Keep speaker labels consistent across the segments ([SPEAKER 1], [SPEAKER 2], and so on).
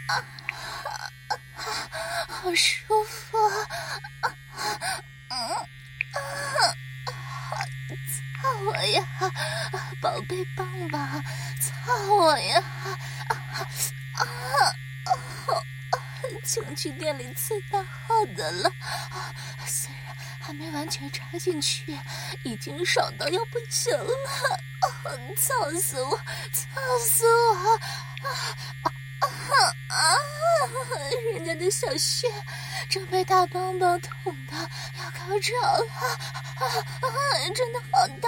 [SPEAKER 1] 好舒服啊！操我呀，宝贝棒棒，操我呀！情趣店里最大号的了，虽然还没完全插进去，已经爽到要不行了，操死我，操死我！人家的小穴正被大棒棒捅的要高潮了，真的好大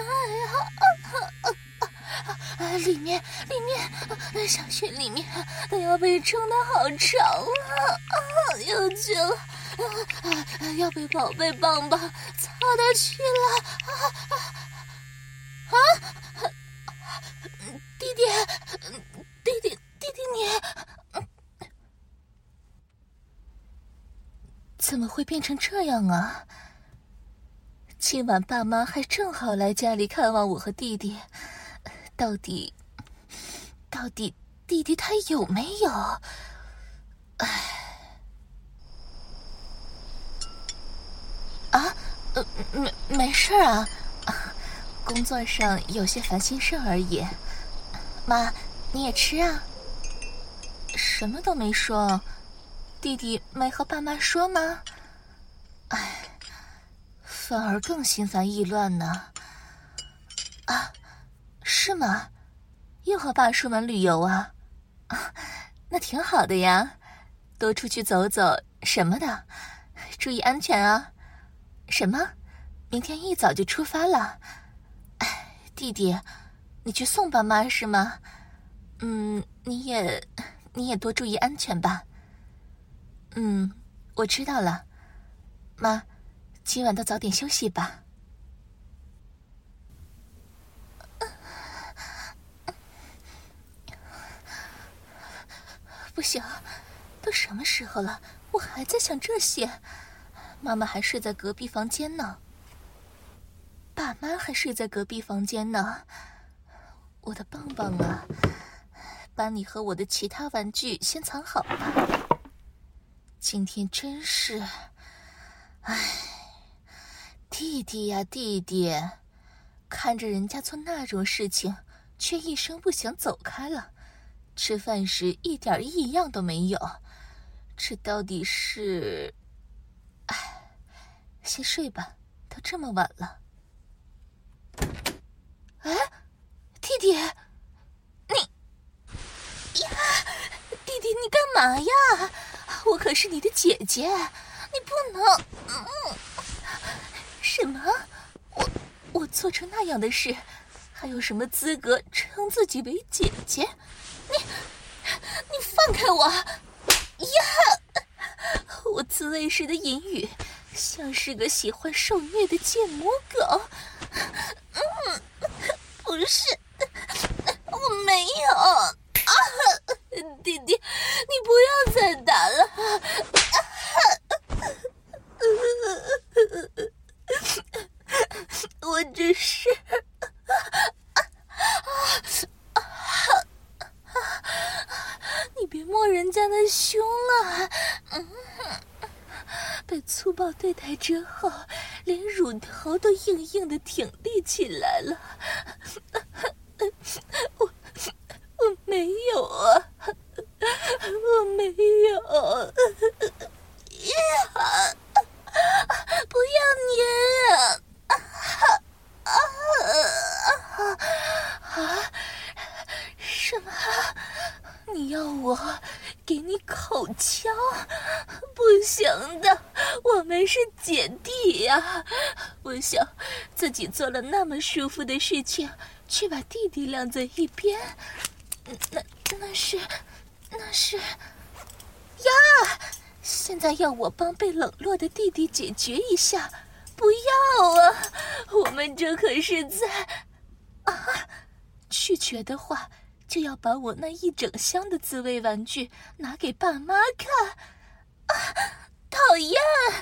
[SPEAKER 1] 呀！里面小穴里面都要被撑得好长了，有劲了，要被宝贝棒棒操到去了！弟弟你怎么会变成这样啊？今晚爸妈还正好来家里看望我和弟弟，到底弟弟他有没有？没事啊，工作上有些烦心事而已。妈，你也吃啊？什么都没说，弟弟没和爸妈说吗？反而更心烦意乱呢。是吗？又和爸出门旅游啊？那挺好的呀，多出去走走什么的，注意安全啊。什么？明天一早就出发了？弟弟，你去送爸妈是吗？你也多注意安全吧。我知道了。妈，今晚都早点休息吧。不行，都什么时候了，我还在想这些。妈妈还睡在隔壁房间呢，爸妈还睡在隔壁房间呢。我的棒棒啊，把你和我的其他玩具先藏好吧。今天真是，弟弟呀弟弟，看着人家做那种事情，却一声不响走开了。吃饭时一点异样都没有，这到底是……先睡吧，都这么晚了。弟弟，弟弟你干嘛呀？我可是你的姐姐，你不能……什么？我做成那样的事，还有什么资格称自己为姐姐？你放开我呀！我自慰时的言语像是个喜欢受虐的贱母狗。不是，我没有。弟弟，你不要再打了。我只是……你别摸人家的胸啊！被粗暴对待之后，连乳头都硬硬的挺立起来了。我没有啊，我没有。不要捏什么？你要我给你口交？不行的，我们是姐弟呀！我想自己做了那么舒服的事情，却把弟弟晾在一边，那是呀！现在要我帮被冷落的弟弟解决一下，不要啊！我们这可是在……拒绝的话，就要把我那一整箱的自慰玩具拿给爸妈看。讨厌！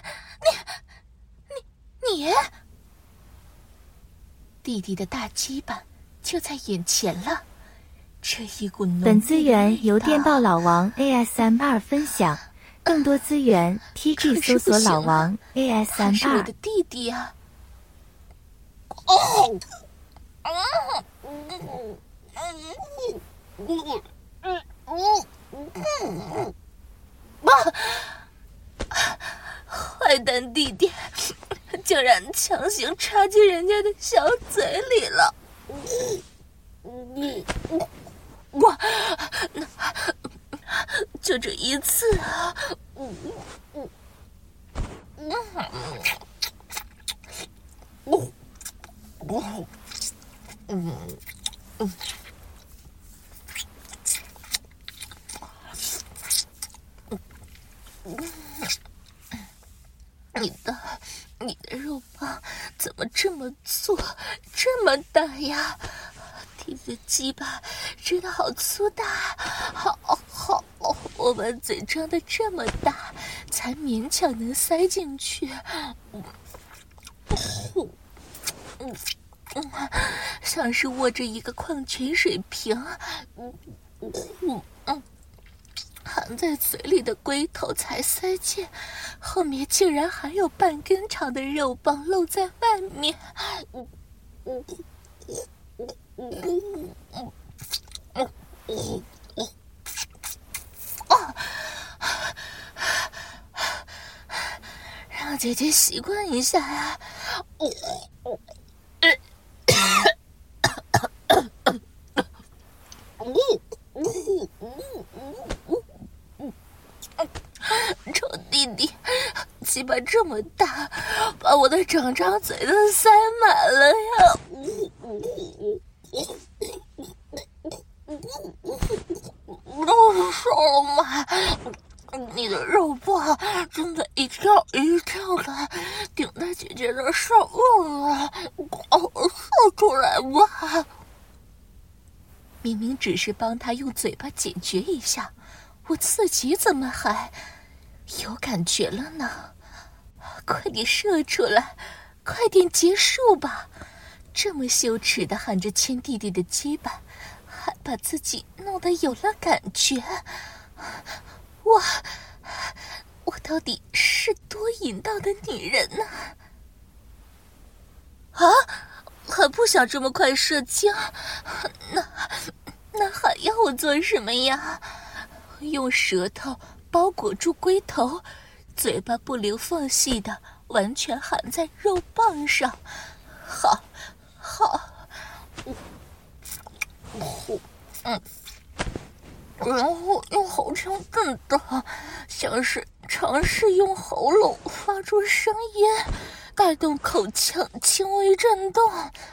[SPEAKER 1] 你！弟弟的大鸡巴就在眼前了， 这一股浓。
[SPEAKER 2] 本资源由电报老王 ASMR 分享，更多资源 TG 搜索老王 ASMR。
[SPEAKER 1] 他是我的弟弟啊！哦，坏蛋弟弟，竟然强行插进人家的小嘴里了！我就这一次啊！你的肉棒怎么这么粗，这么大呀？你的鸡巴真的好粗大，好，我把嘴张得这么大，才勉强能塞进去。像是握着一个矿泉水瓶。含在嘴里的龟头才塞进，后面竟然还有半根长的肉棒露在外面。让姐姐习惯一下呀。臭弟弟，鸡巴这么大，把我的整张嘴都塞满了呀！都说了嘛，你的肉棒正在一跳一跳的顶在姐姐的上面了，说出来吧！明明只是帮他用嘴巴解决一下，我自己怎么还有感觉了呢？快点射出来，快点结束吧！这么羞耻的含着亲弟弟的鸡巴，还把自己弄得有了感觉，我到底是多淫荡的女人呢？啊，还不想这么快射精？那还要我做什么呀？用舌头包裹住龟头，嘴巴不留缝隙的完全含在肉棒上。好，然后用喉腔震动，像是尝试用喉咙发出声音，带动口腔轻微震动。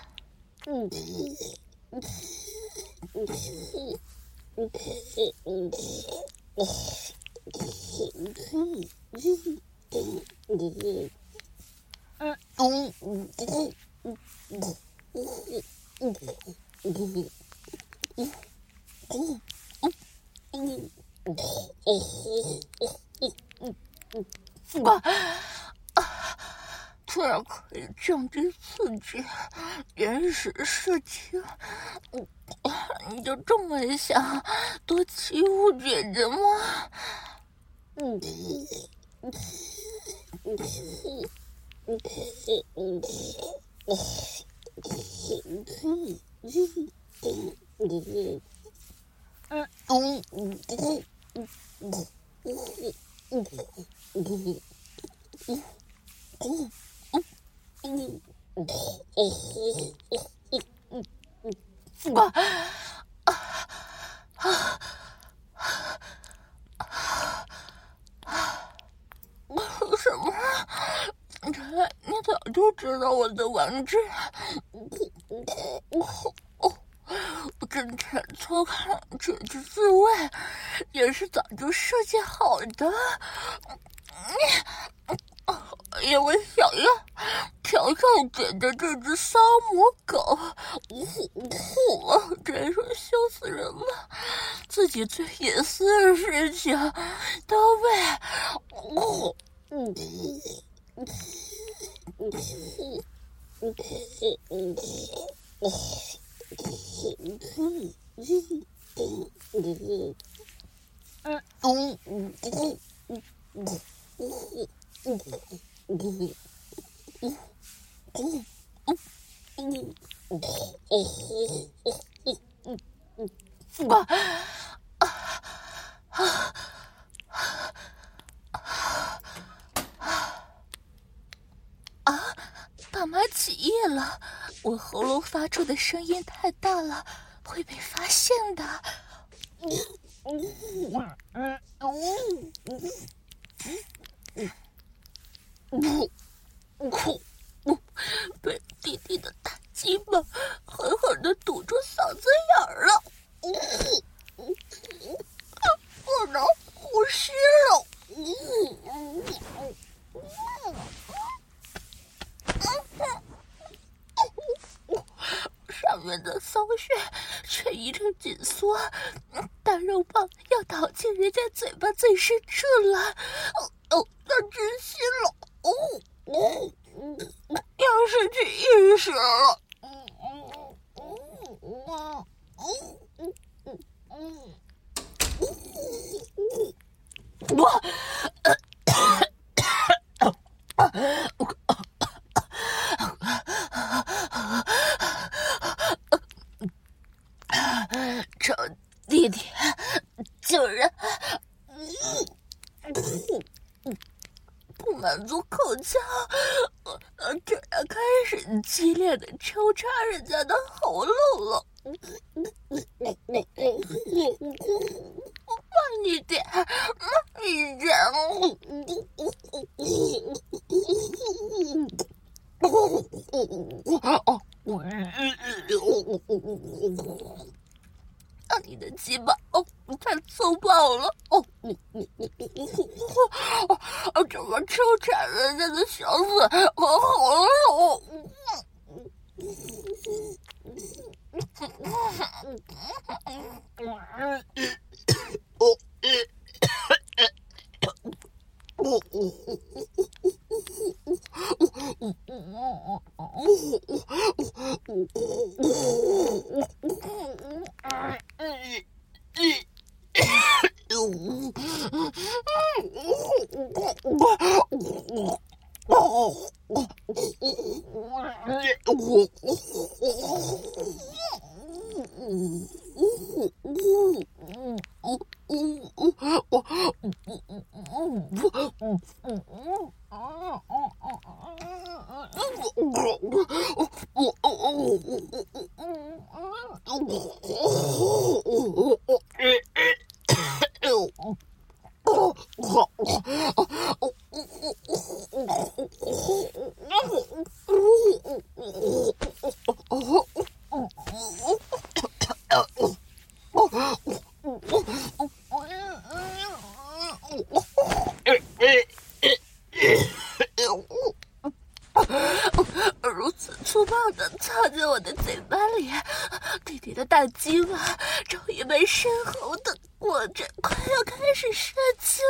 [SPEAKER 1] 居然可以降低刺激，延时射精，你就这么想多欺负姐姐吗？什么？原来你早就知道我的玩具。我真切偷看姐姐自慰，也是早就设计好的。因为想要调教姐姐这只骚母狗，真是羞死人了！自己最隐私的事情都被爸妈起夜了，我喉咙发出的声音太大了，会被发现的。被弟弟的大鸡巴狠狠地堵住嗓子眼儿了，不能呼吸了。上面的骚穴却一阵紧缩，大肉棒要倒进人家嘴巴最深处了。要窒息了！要失去意识了！臭弟弟，竟然不满足口腔，竟然开始激烈的抽插人家的喉咙了。慢一点，慢一点。你的鸡巴太粗暴了！怎么抽插人家的小嘴和喉咙？如此粗暴地插进我的嘴巴里，弟弟的大鸡巴终于被深喉的裹着，快要开始射精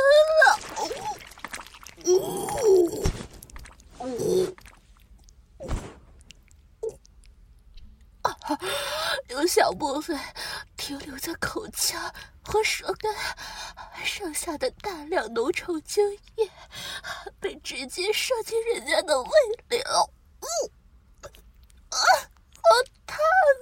[SPEAKER 1] 了。有小部分停留在口腔和舌根，剩下的大量浓稠精液被直接射进人家的胃里了。好烫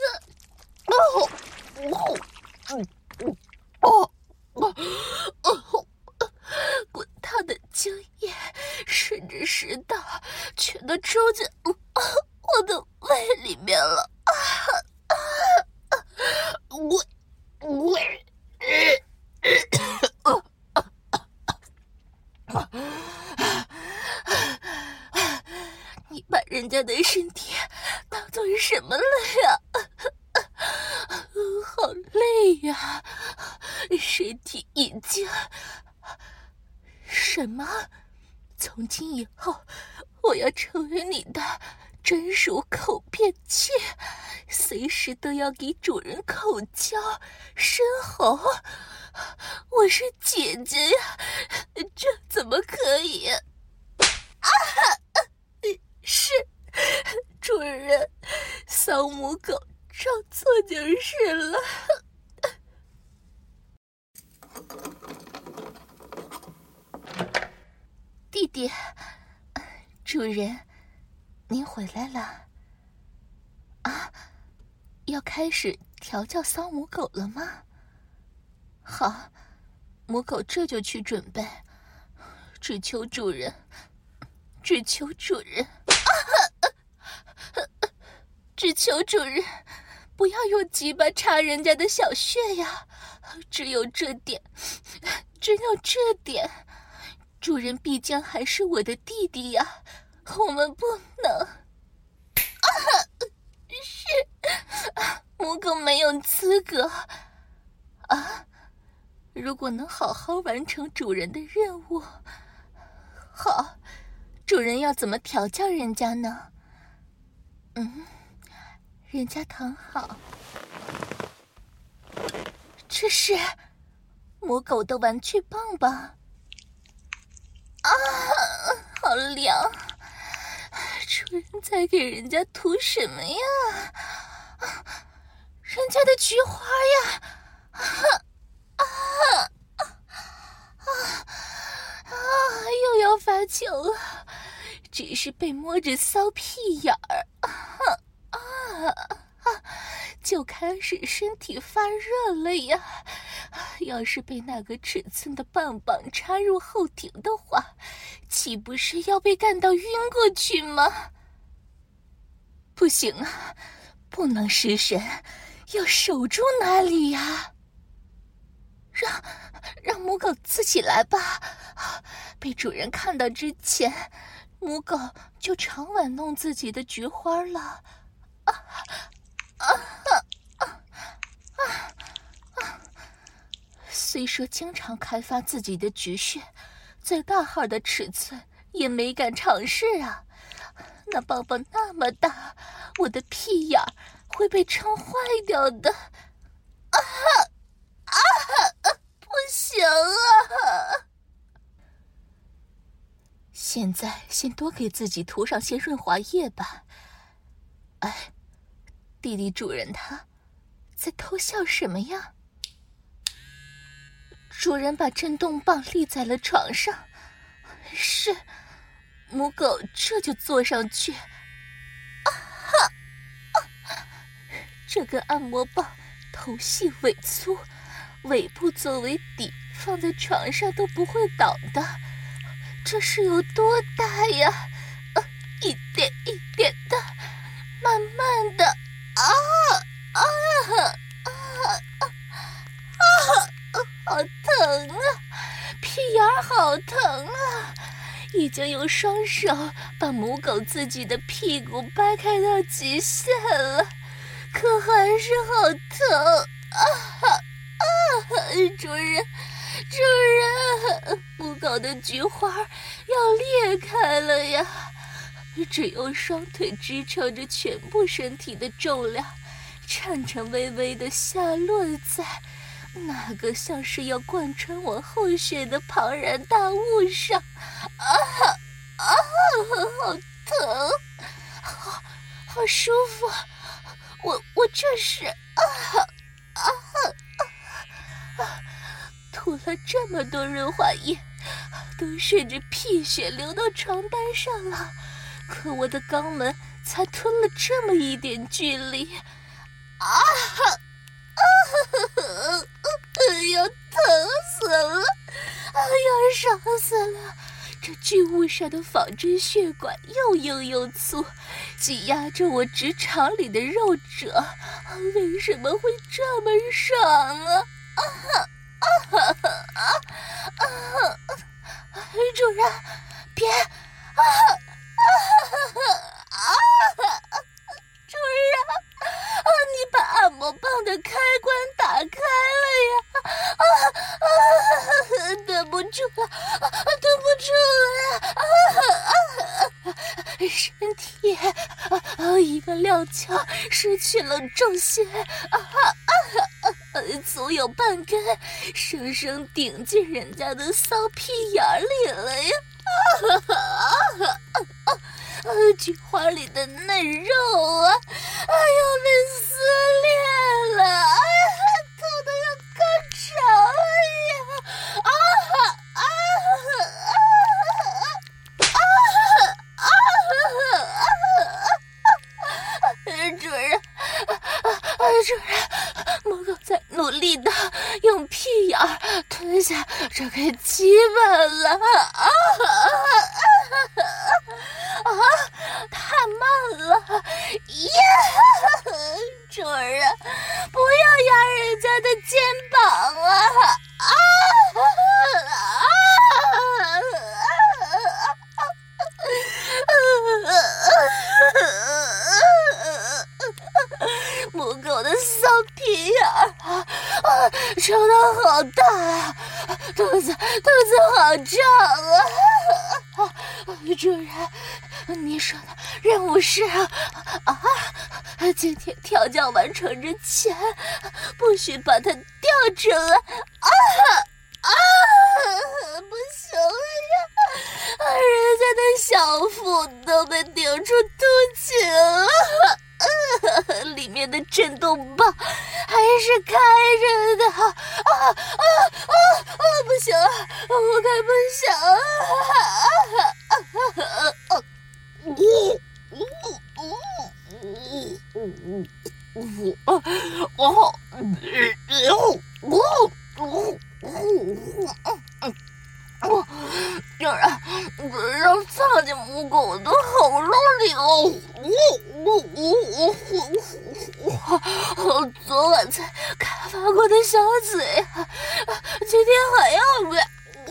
[SPEAKER 1] 啊！滚烫的精液顺着食道全都抽进我的胃里面了。你把人家的身体当作是什么了呀？好累呀！身体已经……什么？从今以后，我要成为你的专属口便器，随时都要给主人口交、深喉。我是姐姐呀，这怎么可以？是主人，骚母狗照做就是了。 弟，主人，您回来了。啊，要开始调教骚母狗了吗？好，母狗这就去准备。只求主人，只求主人，只求主人，不要用鸡巴插人家的小穴呀！只有这点，只有这点，主人毕竟还是我的弟弟呀，我们不能。母狗没有资格啊！如果能好好完成主人的任务，好，主人要怎么调教人家呢？人家躺好。这是母狗的玩具棒棒啊，好凉！主人在给人家涂什么呀？人家的菊花呀！又要发球了，只是被摸着骚屁眼儿，就开始身体发热了呀！要是被那个尺寸的棒棒插入后庭的话，岂不是要被干到晕过去吗？不行啊，不能失神，要守住那里呀！让母狗自己来吧，被主人看到之前，母狗就常玩弄自己的菊花了。虽说经常开发自己的菊穴，最大号的尺寸也没敢尝试啊。那棒棒那么大，我的屁眼会被撑坏掉的。不行啊！现在先多给自己涂上些润滑液吧。哎，弟弟主人他在偷笑什么呀？主人把震动棒立在了床上，是母狗这就坐上去。这根按摩棒头细尾粗，尾部作为底放在床上都不会倒的，这是有多大呀？一点一点的，慢慢的，好疼啊！屁眼儿好疼啊！已经用双手把母狗自己的屁股掰开到极限了，可还是好疼主人，母狗的菊花要裂开了呀！只用双腿支撑着全部身体的重量，颤颤巍巍地下落在那个像是要贯穿我后穴的庞然大物上。好疼，好舒服！我这是涂了这么多润滑液，都顺着屁血流到床单上了，可我的肛门才吞了这么一点距离。要疼死了，要伤死了！这巨物上的仿真血管又硬又粗，挤压着我直肠里的肉褶，为什么会这么爽啊？主人，别！主人，你把按摩棒的开关打开了呀！对不住了，对不住了呀！身体一个踉跄，失去了重心，足有半根生生顶进人家的骚屁眼里了呀！菊花里的嫩肉啊，要被撕裂了！痛得要高潮了呀！ 的用屁眼吞下这个鸡巴了太慢了呀！主人，不要压人家的肩膀母狗的骚屁眼抽得好大啊，肚子好胀主人，你说的任务是今天调教完成之前不许把它掉出来不行了呀，人家的小腹都被顶出凸起了里面的震动棒还是开着的不行了，我可不想竟然放进母狗的喉咙里了昨晚才开发过的小嘴今天还要喂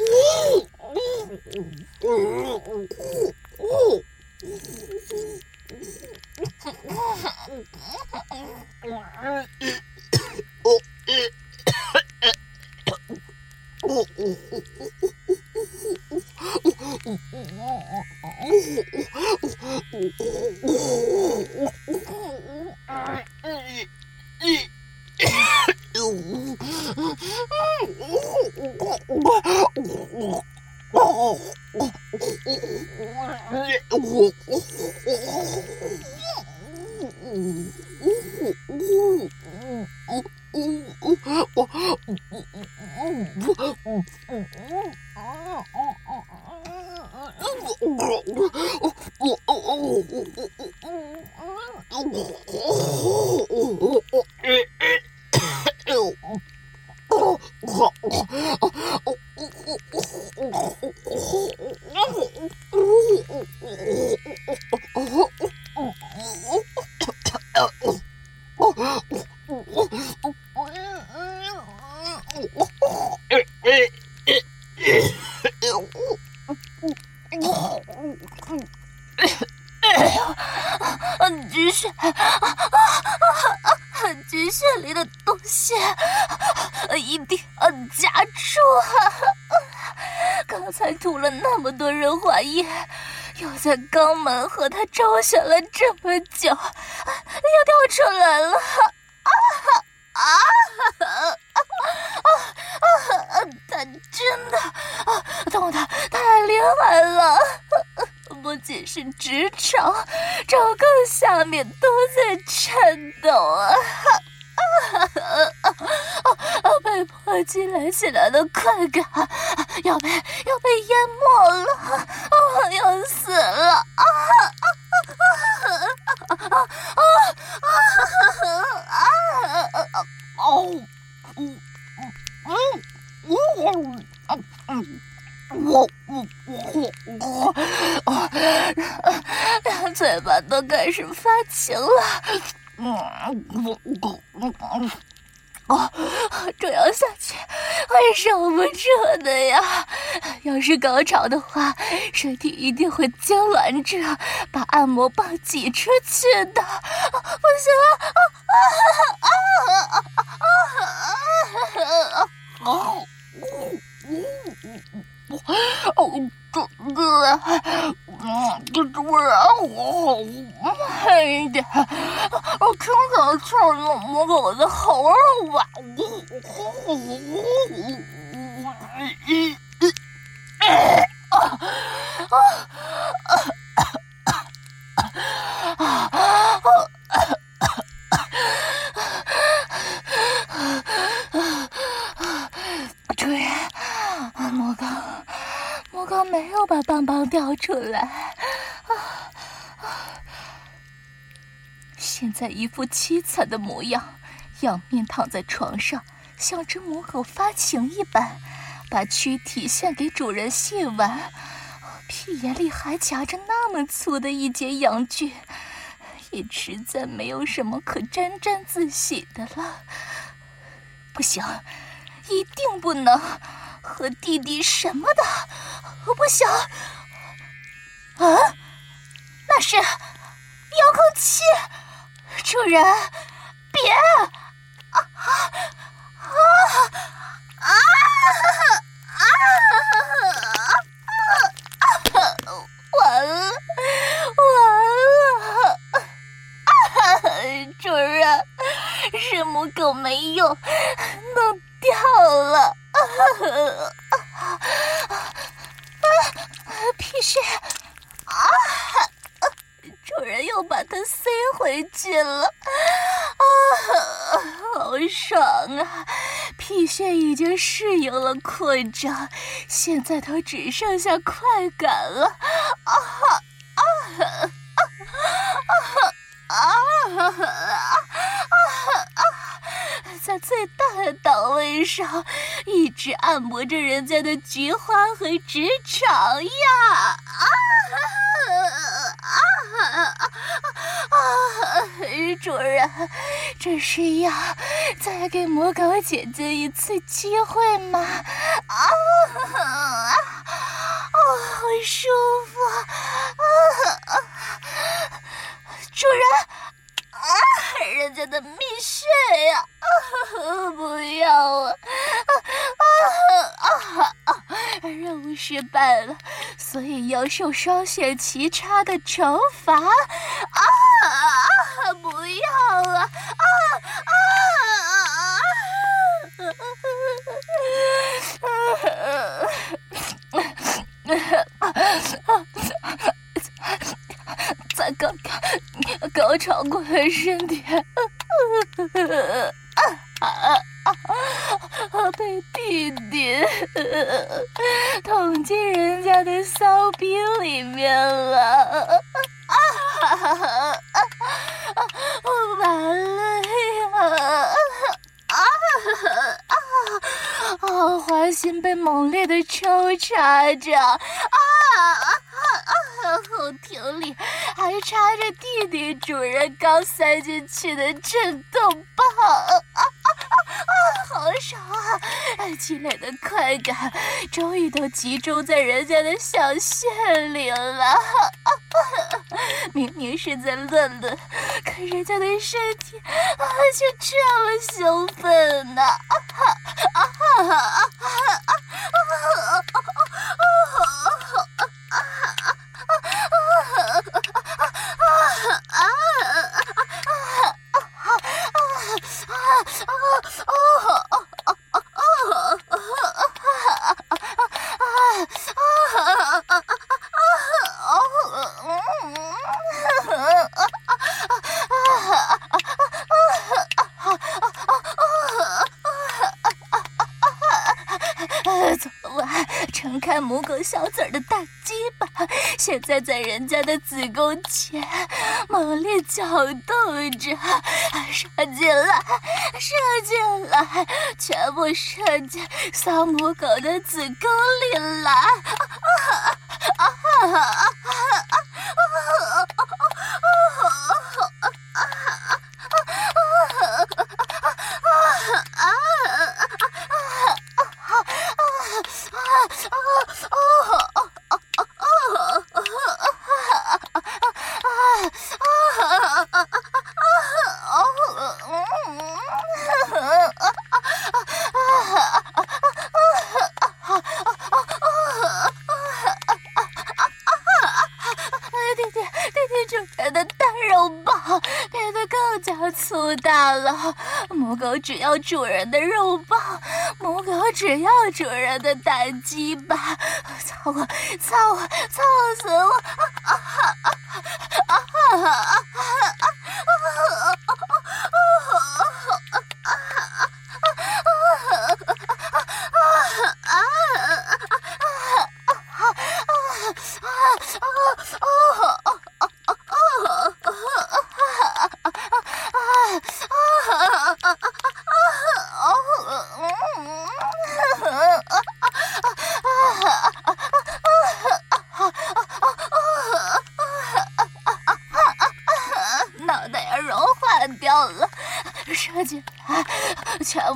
[SPEAKER 1] 菊穴里的东西一定要夹住刚才吐了那么多润滑液，又在肛门和他周旋了这么久，又掉出来了他真的痛得太厉害了，不仅是直肠，整个下面都在颤抖被迫击来起来的快感要被淹没了要死了嘴巴都开始发情了这样下去会受不住的呀，要是高潮的话身体一定会痉挛着把按摩棒挤出去的不行主人，我慢一点，我听着刺摸摸我的喉咙吧。主人，莫刚没有把棒棒掉出来现在一副凄惨的模样，仰面躺在床上， 像只母狗发情一般，把躯体献给主人细玩，屁眼里还夹着那么粗的一截阳具，也实在没有什么可沾沾自喜的了。不行，一定不能和弟弟什么的，不行！啊，那是遥控器！主人，别！完了，主人，是母狗没用，弄掉了。屁血！主人又把它塞回去了。好爽啊！屁血已经适应了扩张，现在都只剩下快感了。在最大的档位上，一直按摩着人家的菊花和直肠呀！主人，这是要再给母狗姐姐一次机会吗？好舒服！主人，人家的蜜穴呀！不要啊！任务失败了，所以要受双血齐插的惩罚。不要啊！才刚高潮过的身体，被弟弟捅进人家的骚逼里面了。完了呀！花心被猛烈的抽插着，后庭里还插着弟弟主人刚塞进去的震动棒，好爽啊！积累的快感终于都集中在人家的小穴里了。明明是在乱伦，可人家的身体却这么兴奋呢！昨晚撑开母狗小嘴的大鸡巴，现在在人家的子宫前猛烈搅动着，射进来，全部射进骚母狗的子宫里来！粗大了，母狗只要主人的肉棒，母狗只要主人的大鸡巴，操死我！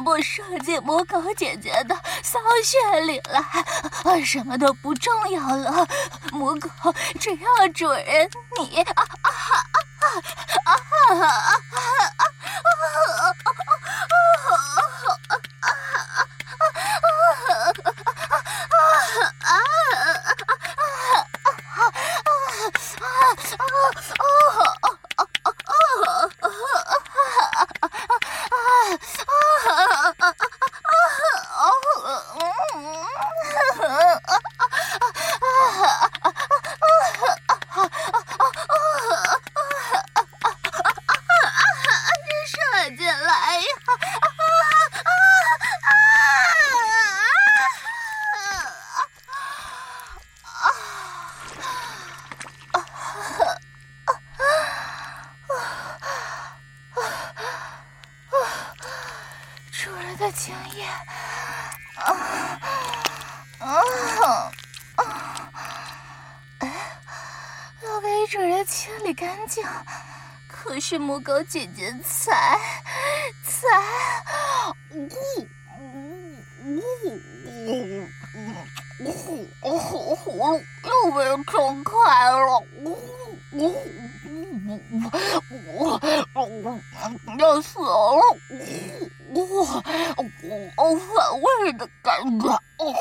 [SPEAKER 1] 部射进母狗姐姐的骚穴里了，什么都不重要了。母狗只要主人你的精液，要给主人清理干净，可是母狗姐姐才葫芦又被撑开了，要死了！反胃的感觉，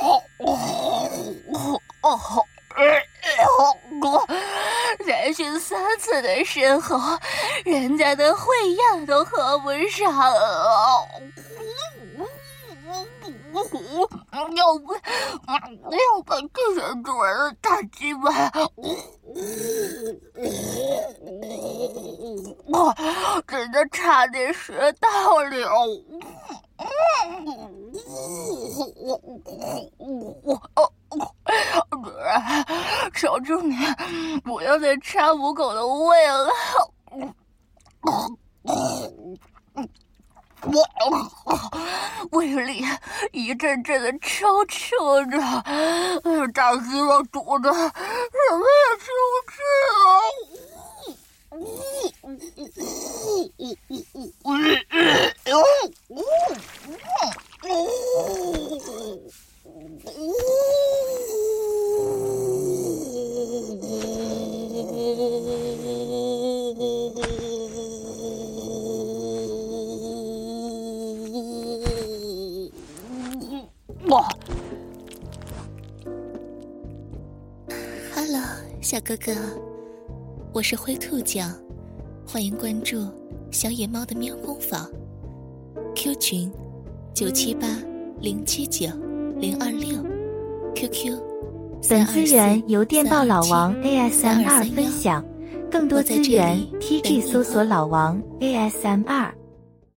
[SPEAKER 1] 连续3次的时候，人家的会样都合不上了。要把这些主人的大鸡巴，真的差点舌到了。主人，求求你不要再插母狗的胃了。胃里一阵阵的抽搐着，大鸡巴堵的什么也吃不
[SPEAKER 3] Hello， 小哥哥，我是灰兔酱，欢迎关注小野猫的喵工坊 ，Q 群978-079-026 ，QQ。
[SPEAKER 2] 本资源由电报老王 ASMR 分享，更多资源 TG 搜索老王 ASMR。